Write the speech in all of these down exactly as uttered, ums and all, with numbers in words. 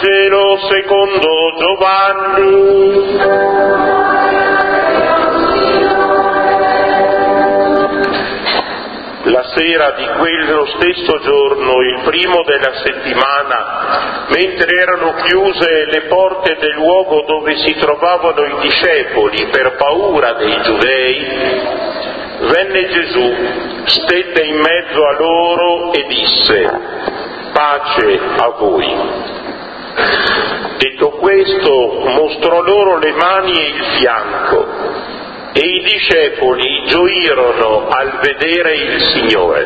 Vangelo secondo Giovanni. La sera di quello stesso giorno, il primo della settimana, mentre erano chiuse le porte del luogo dove si trovavano i discepoli per paura dei giudei, venne Gesù, stette in mezzo a loro e disse: pace a voi. Detto questo, mostrò loro le mani e il fianco, e i discepoli gioirono al vedere il Signore.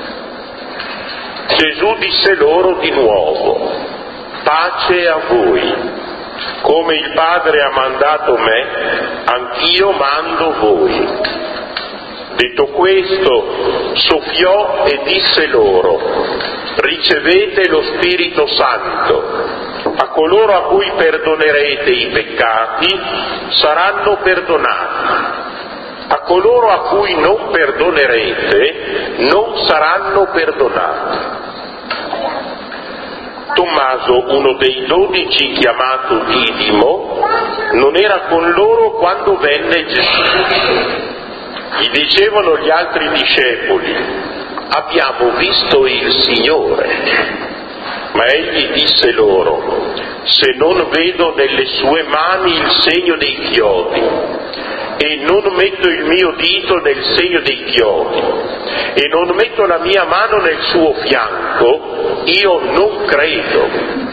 Gesù disse loro di nuovo: pace a voi. Come il Padre ha mandato me, anch'io mando voi. Detto questo, soffiò e disse loro: ricevete lo Spirito Santo. A coloro a cui perdonerete i peccati saranno perdonati. A coloro a cui non perdonerete non saranno perdonati. Tommaso, uno dei dodici, chiamato Didimo, non era con loro quando venne Gesù. Gli dicevano gli altri discepoli: abbiamo visto il Signore. Ma egli disse loro: se non vedo nelle sue mani il segno dei chiodi, e non metto il mio dito nel segno dei chiodi, e non metto la mia mano nel suo fianco, io non credo.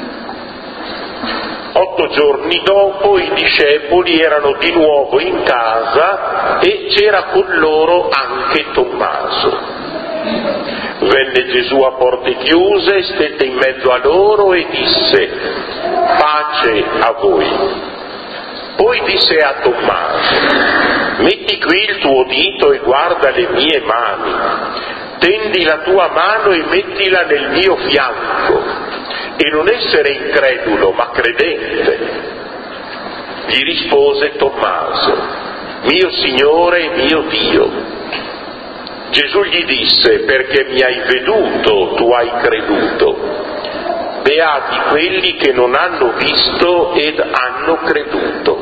Otto giorni dopo i discepoli erano di nuovo in casa e c'era con loro anche Tommaso. Venne Gesù a porte chiuse, stette in mezzo a loro e disse: pace a voi. Poi disse a Tommaso: metti qui il tuo dito e guarda le mie mani, tendi la tua mano e mettila nel mio fianco, e non essere incredulo ma credente. Gli rispose Tommaso: mio Signore e mio Dio. Gesù gli disse: perché mi hai veduto, tu hai creduto. Beati quelli che non hanno visto ed hanno creduto.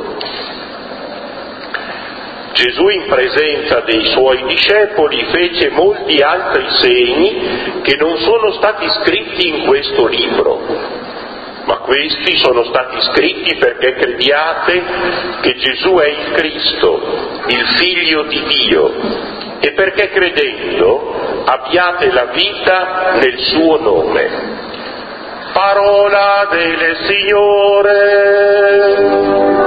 Gesù, in presenza dei suoi discepoli, fece molti altri segni che non sono stati scritti in questo libro. Ma questi sono stati scritti perché crediate che Gesù è il Cristo, il Figlio di Dio, e perché credendo abbiate la vita nel suo nome. Parola del Signore.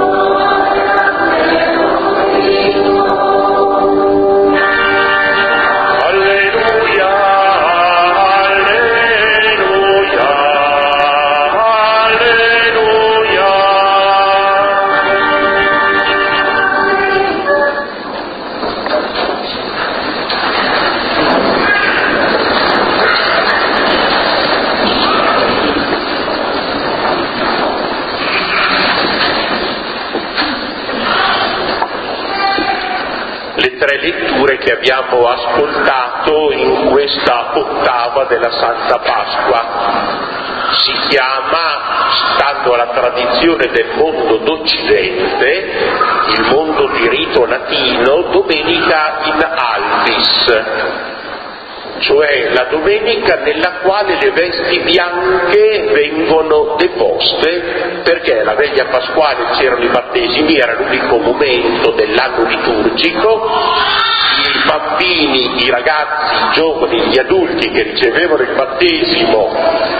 Tre letture che abbiamo ascoltato in questa ottava della Santa Pasqua. Si chiama, stando alla tradizione del mondo d'Occidente, il mondo di rito latino, Domenica in Albis, cioè la domenica nella quale le vesti bianche vengono deposte, perché la veglia pasquale c'erano i battesimi, era l'unico momento dell'anno liturgico, i bambini, i ragazzi, i giovani, gli adulti che ricevevano il battesimo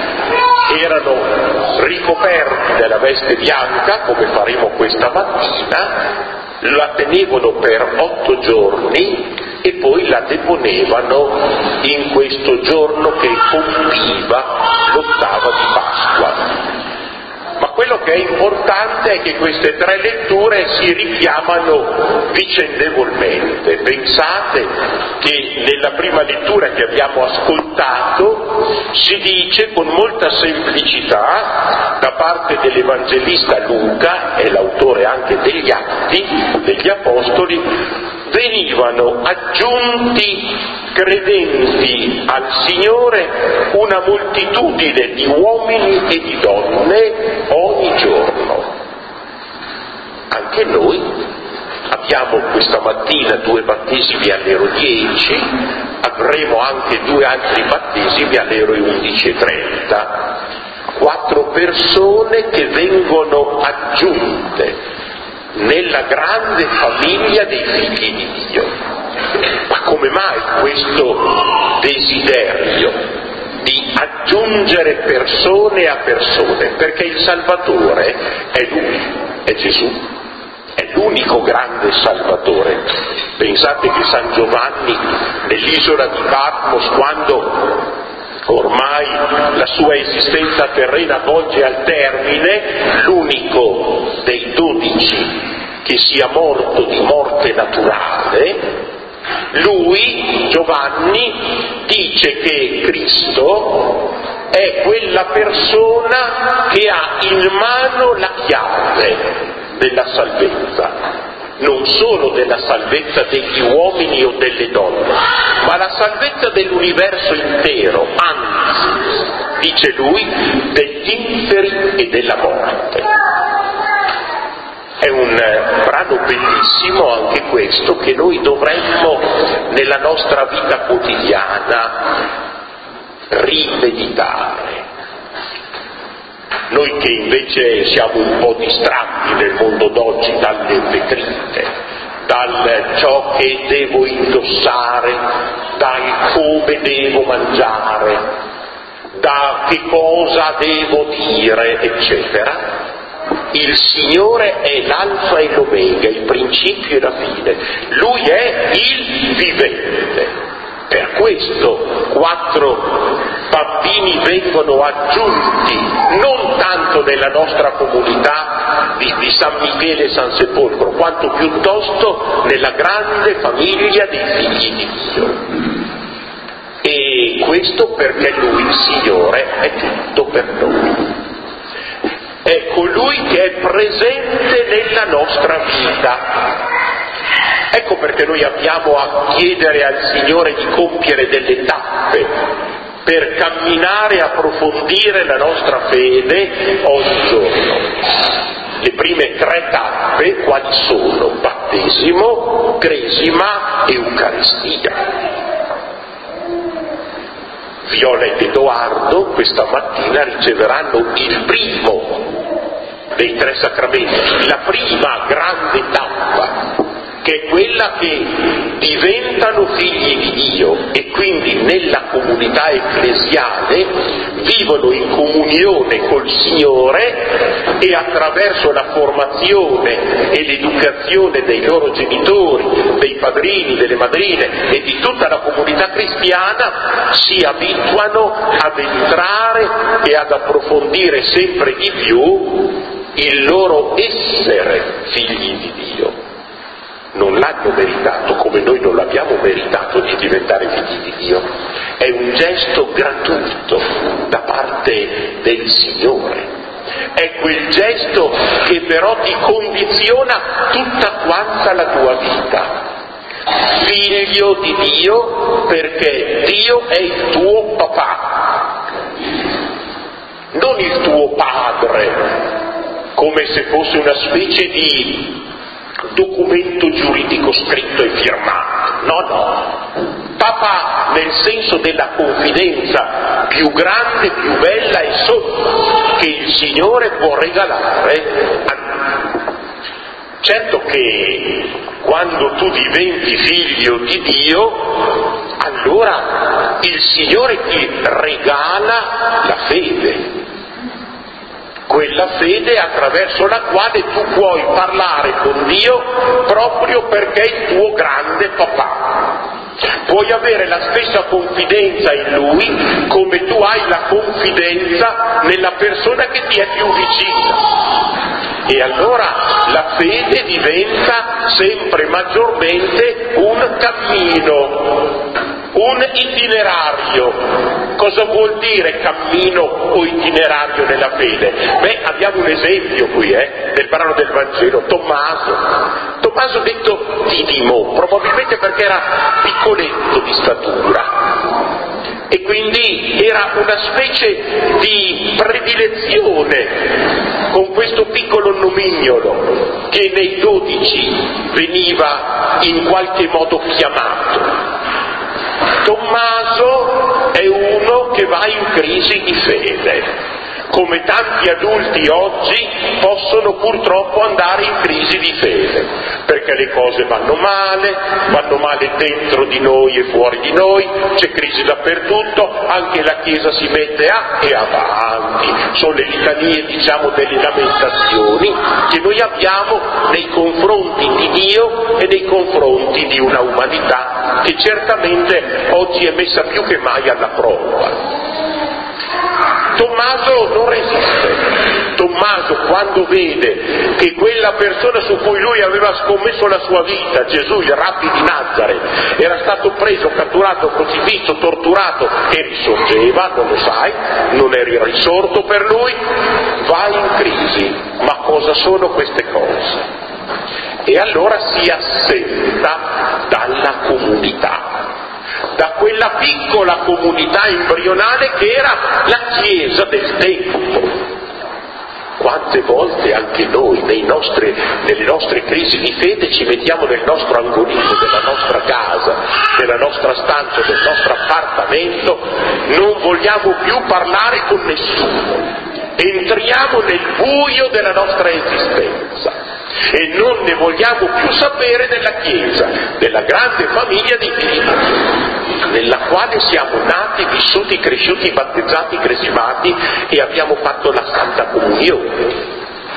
erano ricoperti della veste bianca, come faremo questa mattina, la tenevano per otto giorni e poi la deponevano in questo giorno che compiva l'ottava di Pasqua. Ma quello che è importante è che queste tre letture si richiamano vicendevolmente. Pensate che nella prima lettura che abbiamo ascoltato si dice con molta semplicità da parte dell'Evangelista Luca, è l'autore anche degli Atti degli Apostoli, venivano aggiunti credenti al Signore una moltitudine di uomini e di donne ogni giorno. Anche noi abbiamo questa mattina due battesimi alle ore dieci, avremo anche due altri battesimi alle ore undici e trenta. Quattro persone che vengono aggiunte nella grande famiglia dei figli di Dio. Ma come mai questo desiderio di aggiungere persone a persone? Perché il Salvatore è Lui, è Gesù, è l'unico grande Salvatore. Pensate che San Giovanni nell'isola di Patmos, quando ormai la sua esistenza terrena volge al termine, l'unico dei dodici che sia morto di morte naturale, lui, Giovanni, dice che Cristo è quella persona che ha in mano la chiave della salvezza. Non solo della salvezza degli uomini o delle donne, ma la salvezza dell'universo intero, anzi, dice lui, degli inferi e della morte. È un brano bellissimo anche questo, che noi dovremmo nella nostra vita quotidiana rimeditare. Noi che invece siamo un po' distratti nel mondo d'oggi dalle vetrine, dal ciò che devo indossare, dal come devo mangiare, da che cosa devo dire, eccetera. Il Signore è l'alfa e l'omega, il principio e la fine. Lui è il vivente. Per questo quattro bambini vengono aggiunti non tanto nella nostra comunità di, di San Michele e San Sepolcro, quanto piuttosto nella grande famiglia dei figli di Dio. E questo perché Lui, il Signore, è tutto per noi. È colui che è presente nella nostra vita. Ecco perché noi abbiamo a chiedere al Signore di compiere delle tappe per camminare e approfondire la nostra fede ogni giorno. Le prime tre tappe quali sono? Battesimo, cresima e Eucaristia. Viola ed Edoardo questa mattina riceveranno il primo dei tre sacramenti, la prima grande tappa, che è quella che diventano figli di Dio e quindi nella comunità ecclesiale vivono in comunione col Signore e attraverso la formazione e l'educazione dei loro genitori, dei padrini, delle madrine e di tutta la comunità cristiana si abituano ad entrare e ad approfondire sempre di più il loro essere figli di Dio. Non l'hanno meritato come noi non l'abbiamo meritato di diventare figli di Dio. È un gesto gratuito da parte del Signore. È quel gesto che però ti condiziona tutta quanta la tua vita. Figlio di Dio perché Dio è il tuo papà, non il tuo padre, come se fosse una specie di documento giuridico scritto e firmato. No, no. Papà nel senso della confidenza più grande, più bella e somma che il Signore può regalare a noi. Certo che quando tu diventi figlio di Dio, allora il Signore ti regala la fede. Quella fede attraverso la quale tu puoi parlare con Dio proprio perché è il tuo grande papà. Puoi avere la stessa confidenza in Lui come tu hai la confidenza nella persona che ti è più vicina. E allora la fede diventa sempre maggiormente un cammino, un itinerario. Cosa vuol dire cammino o itinerario nella fede? Beh, abbiamo un esempio qui, eh, nel brano del Vangelo, Tommaso. Tommaso detto Didimo, probabilmente perché era piccoletto di statura. E quindi era una specie di predilezione con questo piccolo nomignolo che nei dodici veniva in qualche modo chiamato. Tommaso è uno che va in crisi di fede. Come tanti adulti oggi possono purtroppo andare in crisi di fede, perché le cose vanno male, vanno male dentro di noi e fuori di noi, c'è crisi dappertutto, anche la Chiesa si mette a e avanti. Sono le litanie, diciamo, delle lamentazioni che noi abbiamo nei confronti di Dio e nei confronti di una umanità che certamente oggi è messa più che mai alla prova. Tommaso non resiste. Tommaso, quando vede che quella persona su cui lui aveva scommesso la sua vita, Gesù, il Rabbi di Nazareth, era stato preso, catturato, crocifisso, torturato e risorgeva, non lo sai, non eri risorto per lui, va in crisi. Ma cosa sono queste cose? E allora si assenta dalla comunità, da quella piccola comunità embrionale che era la Chiesa del tempo. Quante volte anche noi nei nostri, nelle nostre crisi di fede ci mettiamo nel nostro angolino della nostra casa, della nostra stanza, del nostro appartamento, non vogliamo più parlare con nessuno, entriamo nel buio della nostra esistenza e non ne vogliamo più sapere della Chiesa, della grande famiglia di Dio, nella quale siamo nati, vissuti, cresciuti, battezzati, cresimati e abbiamo fatto la Santa Comunione.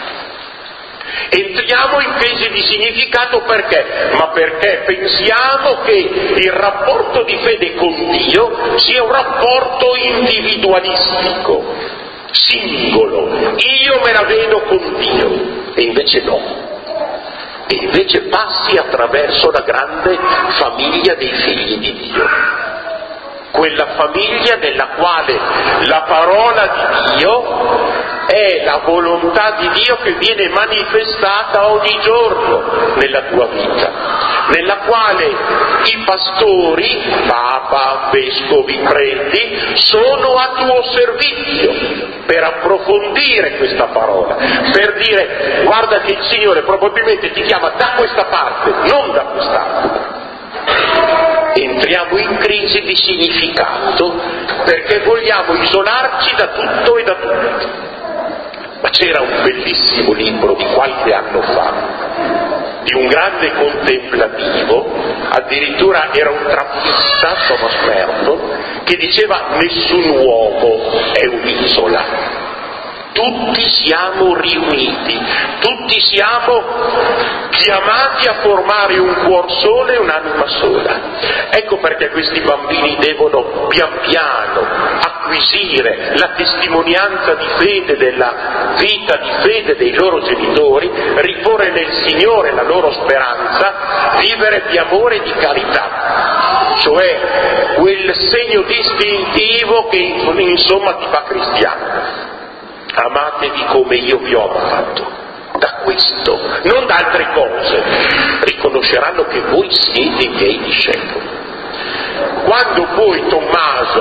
Entriamo in crisi di significato perché? Ma perché pensiamo che il rapporto di fede con Dio sia un rapporto individualistico, singolo, io me la vedo con Dio, e invece no. E invece passi attraverso la grande famiglia dei figli di Dio, quella famiglia nella quale la parola di Dio è la volontà di Dio che viene manifestata ogni giorno nella tua vita, nella quale i pastori, papa, vescovi, preti, sono a tuo servizio per approfondire questa parola, per dire guarda che il Signore probabilmente ti chiama da questa parte, non da quest'altra. Entriamo in crisi di significato perché vogliamo isolarci da tutto e da tutti. Ma c'era un bellissimo libro di qualche anno fa, di un grande contemplativo, addirittura era un trappista, Thomas Merton, che diceva nessun uomo è un'isola. Tutti siamo riuniti, tutti siamo chiamati a formare un cuor solo e un'anima sola. Ecco perché questi bambini devono pian piano acquisire la testimonianza di fede della vita di fede dei loro genitori, riporre nel Signore la loro speranza, vivere di amore e di carità, cioè quel segno distintivo che insomma ti fa cristiano. Amatevi come io vi ho amato, da questo, non da altre cose, riconosceranno che voi siete i miei discepoli. Quando poi Tommaso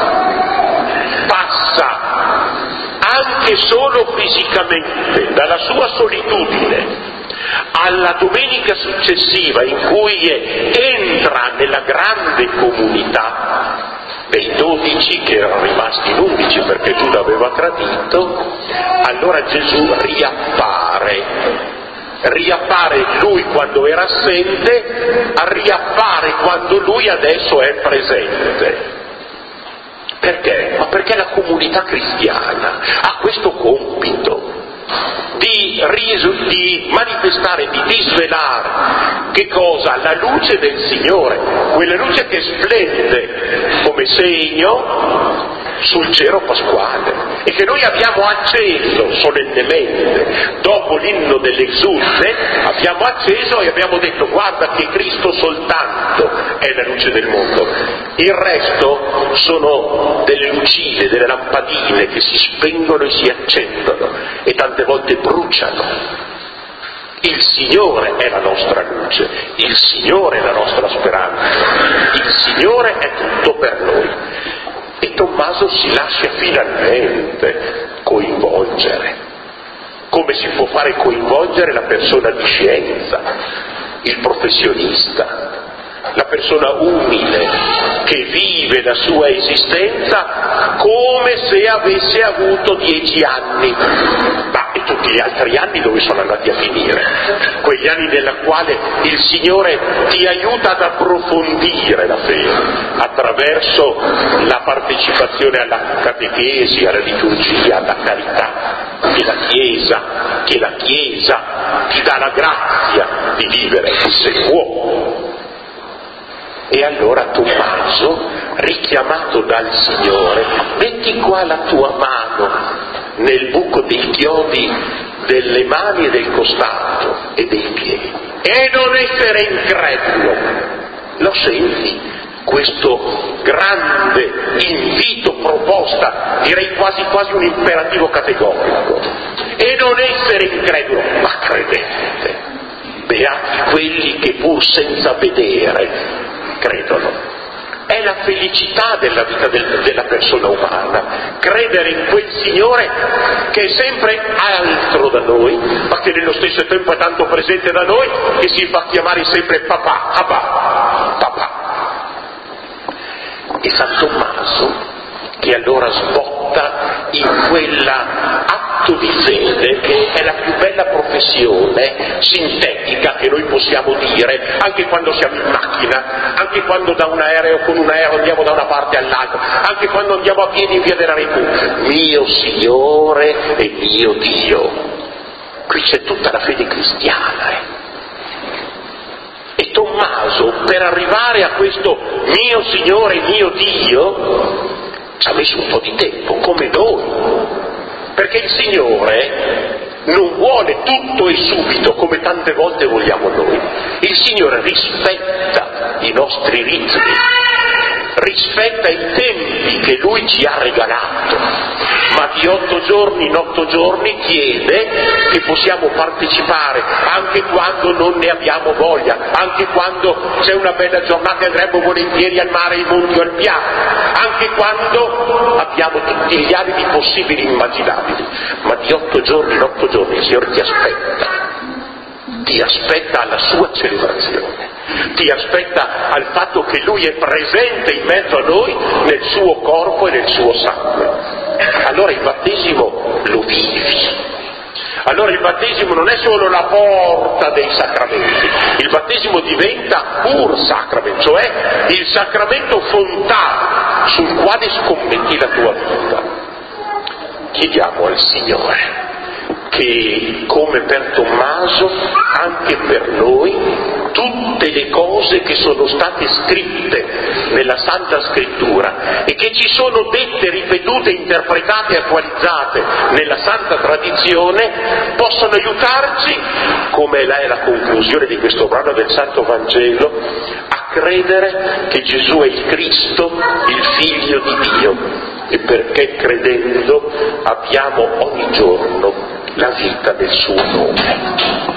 passa anche solo fisicamente dalla sua solitudine alla domenica successiva in cui entra nella grande comunità dei dodici che erano rimasti in undici perché Giuda aveva tradito, allora Gesù riappare, riappare lui quando era assente, riappare quando lui adesso è presente. Perché? Ma perché la comunità cristiana ha questo compito di, ris- di manifestare, di disvelare che cosa? La luce del Signore, quella luce che splende come segno sul cielo pasquale e che noi abbiamo acceso solennemente dopo l'inno dell'Exulte, abbiamo acceso e abbiamo detto guarda che Cristo soltanto è la luce del mondo, il resto sono delle lucine, delle lampadine che si spengono e si accendono e tante volte bruciano Il Signore è la nostra luce, il Signore è la nostra speranza, il Signore è tutto per noi. E Tommaso si lascia finalmente coinvolgere, come si può fare coinvolgere la persona di scienza, il professionista, la persona umile che vive la sua esistenza come se avesse avuto dieci anni. Ma e tutti gli altri anni dove sono andati a finire? Quegli anni nella quale il Signore ti aiuta ad approfondire la fede attraverso la partecipazione alla catechesi, alla liturgia, alla carità, che la Chiesa, che la Chiesa ti dà la grazia di vivere, se può. E allora Tommaso, richiamato dal Signore, metti qua la tua mano nel buco dei chiodi delle mani e del costato e dei piedi, e non essere incredulo. Lo senti? Questo grande invito, proposta, direi quasi quasi un imperativo categorico. E non essere incredulo, ma credente. Beati quelli che pur senza vedere credono. È la felicità della vita del, della persona umana, credere in quel Signore che è sempre altro da noi, ma che nello stesso tempo è tanto presente da noi che si fa chiamare sempre papà, Abba, papà. E San Tommaso, che allora sbotta in quell'atto di fede che è la più bella professione sintetica che noi possiamo dire, anche quando siamo in macchina, anche quando da un aereo con un aereo andiamo da una parte all'altra, anche quando andiamo a piedi in via della Repubblica. Mio Signore e mio Dio. Qui c'è tutta la fede cristiana. Eh. E Tommaso, per arrivare a questo mio Signore e mio Dio, ci ha messo un po' di tempo, come noi, perché il Signore non vuole tutto e subito, come tante volte vogliamo noi. Il Signore rispetta i nostri ritmi, rispetta i tempi che Lui ci ha regalato, ma di otto giorni in otto giorni chiede che possiamo partecipare anche quando non ne abbiamo voglia, anche quando c'è una bella giornata e andremo volentieri al mare, ai monti o al piano, anche quando abbiamo tutti gli alibi possibili e immaginabili, ma di otto giorni in otto giorni il Signore ti aspetta, ti aspetta alla sua celebrazione, ti aspetta al fatto che Lui è presente in mezzo a noi nel suo corpo e nel suo sangue. Allora il battesimo lo vivi. Allora il battesimo non è solo la porta dei sacramenti, il battesimo diventa pur sacramento, cioè il sacramento fontano sul quale scommetti la tua vita. Chiediamo al Signore che, come per Tommaso, anche per noi, tutte le cose che sono state scritte nella Santa Scrittura e che ci sono dette, ripetute, interpretate e attualizzate nella Santa Tradizione, possano aiutarci, come è la conclusione di questo brano del Santo Vangelo, a credere che Gesù è il Cristo, il Figlio di Dio, e perché credendo abbiamo ogni giorno la vita del suo nome.